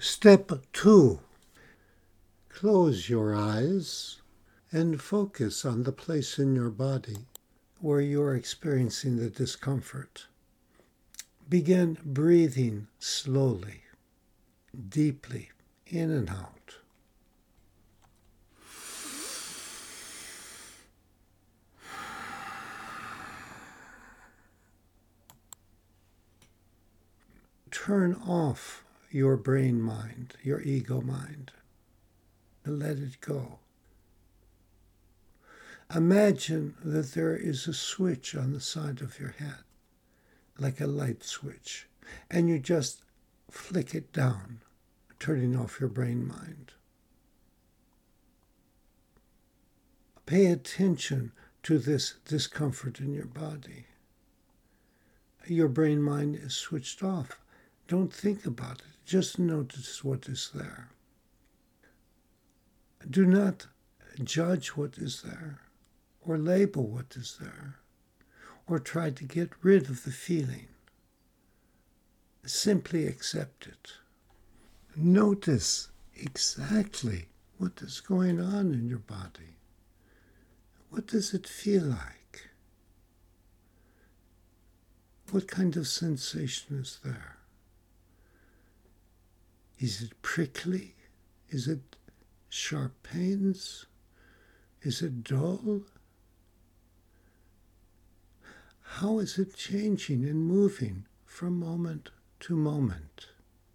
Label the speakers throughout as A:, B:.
A: Step 2. Close your eyes and focus on the place in your body where you're experiencing the discomfort. Begin breathing slowly, deeply, in and out. Turn off your brain mind, your ego mind. Let it go. Imagine that there is a switch on the side of your head, like a light switch, and you just flick it down, turning off your brain mind. Pay attention to this discomfort in your body. Your brain mind is switched off. Don't think about it. Just notice what is there. Do not judge what is there, or label what is there, or try to get rid of the feeling. Simply accept it. Notice exactly what is going on in your body. What does it feel like? What kind of sensation is there? Is it prickly? Is it sharp pains? Is it dull? How is it changing and moving from moment to moment?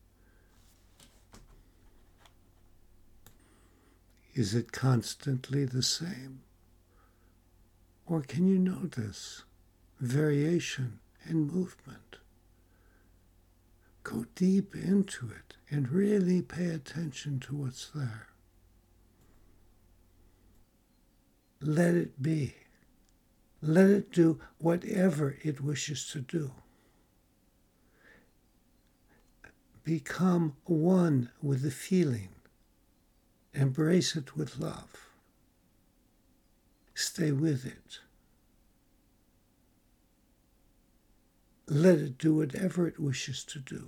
A: Is it constantly the same? Or can you notice variation and movement? Go deep into it and really pay attention to what's there. Let it be. Let it do whatever it wishes to do. Become one with the feeling. Embrace it with love. Stay with it. Let it do whatever it wishes to do.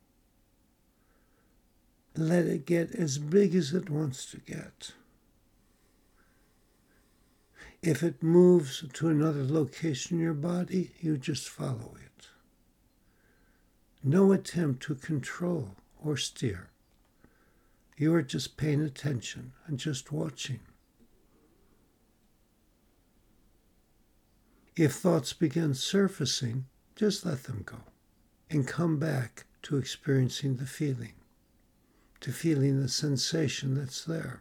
A: Let it get as big as it wants to get. If it moves to another location in your body, you just follow it. No attempt to control or steer. You are just paying attention and just watching. If thoughts begin surfacing, just let them go and come back to experiencing the feeling, to feeling the sensation that's there.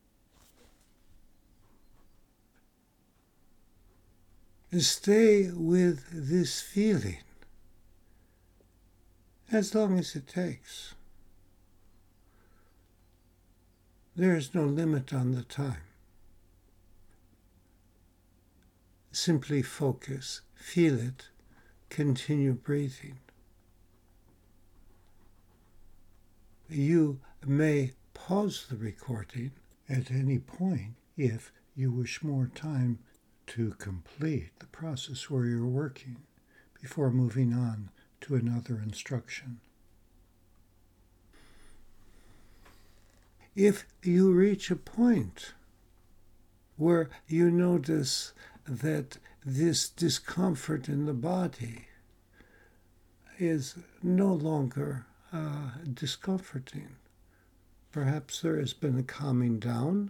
A: And stay with this feeling as long as it takes. There is no limit on the time. Simply focus, feel it, continue breathing. You may pause the recording at any point if you wish more time to complete the process where you're working before moving on to another instruction. If you reach a point where you notice that this discomfort in the body is no longer discomforting, perhaps there has been a calming down,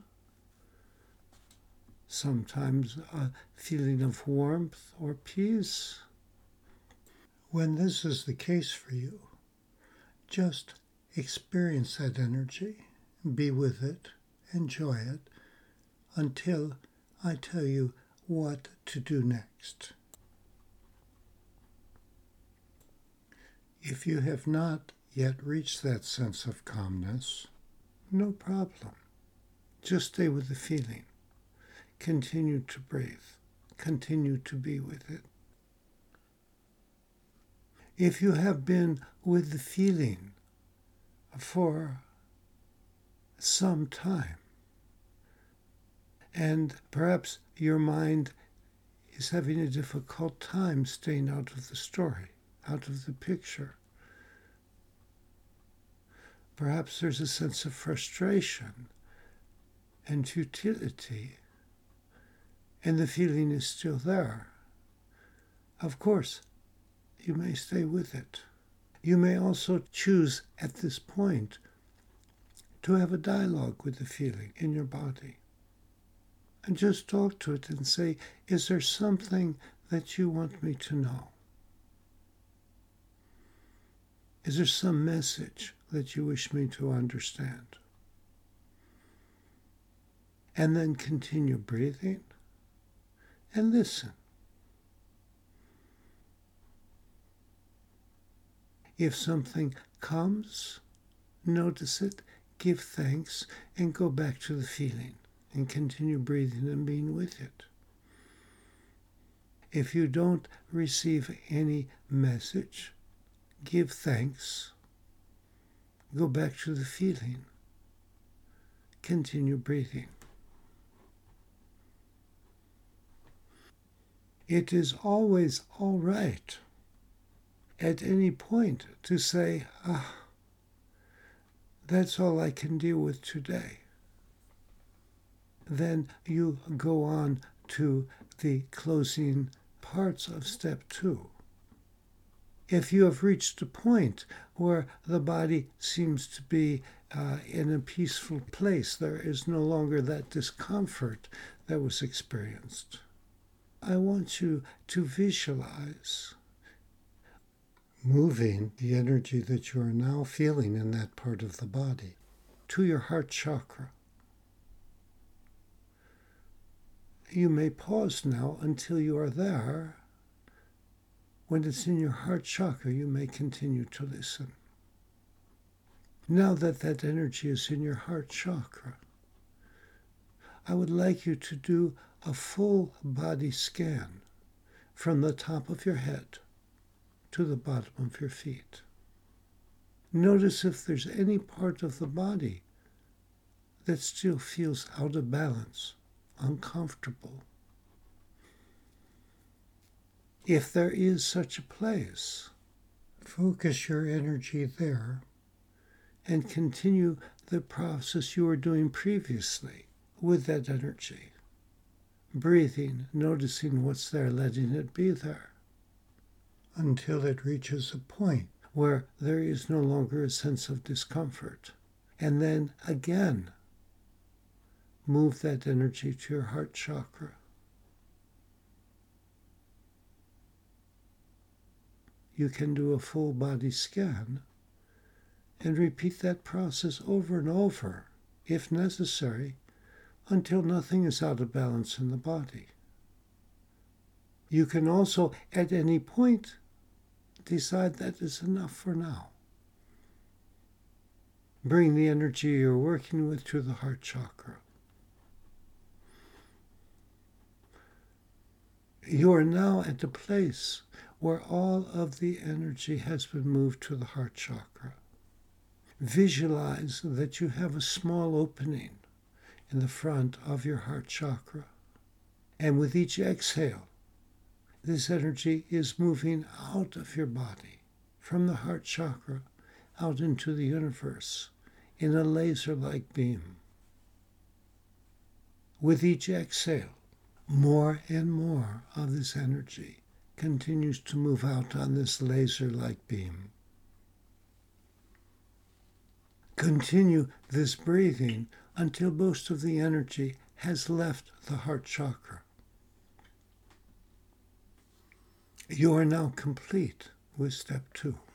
A: sometimes a feeling of warmth or peace. When this is the case for you, just experience that energy, be with it, enjoy it, until I tell you what to do next. If you have not yet reached that sense of calmness, no problem. Just stay with the feeling. Continue to breathe. Continue to be with it. If you have been with the feeling for some time, and perhaps your mind is having a difficult time staying out of the story, out of the picture, Perhaps there's a sense of frustration and futility, and the feeling is still there. Of course, you may stay with it. You may also choose at this point to have a dialogue with the feeling in your body. And just talk to it and say, is there something that you want me to know? Is there some message that you wish me to understand? And then continue breathing and listen. If something comes, notice it, give thanks, and go back to the feeling and continue breathing and being with it. If you don't receive any message, give thanks, go back to the feeling, continue breathing. It is always all right at any point to say, that's all I can deal with today. Then you go on to the closing parts of step 2. If you have reached a point where the body seems to be in a peaceful place, there is no longer that discomfort that was experienced, I want you to visualize moving the energy that you are now feeling in that part of the body to your heart chakra. You may pause now until you are there. When it's in your heart chakra, you may continue to listen. Now that that energy is in your heart chakra, I would like you to do a full body scan from the top of your head to the bottom of your feet. Notice if there's any part of the body that still feels out of balance, uncomfortable. If there is such a place, focus your energy there and continue the process you were doing previously with that energy. Breathing, noticing what's there, letting it be there, until it reaches a point where there is no longer a sense of discomfort. And then again, move that energy to your heart chakra. You can do a full body scan and repeat that process over and over, if necessary, until nothing is out of balance in the body. You can also, at any point, decide that is enough for now. Bring the energy you're working with to the heart chakra. You are now at the place where all of the energy has been moved to the heart chakra. Visualize that you have a small opening in the front of your heart chakra. And with each exhale, this energy is moving out of your body, from the heart chakra, out into the universe, in a laser-like beam. With each exhale, more and more of this energy continues to move out on this laser-like beam. Continue this breathing until most of the energy has left the heart chakra. You are now complete with step 2.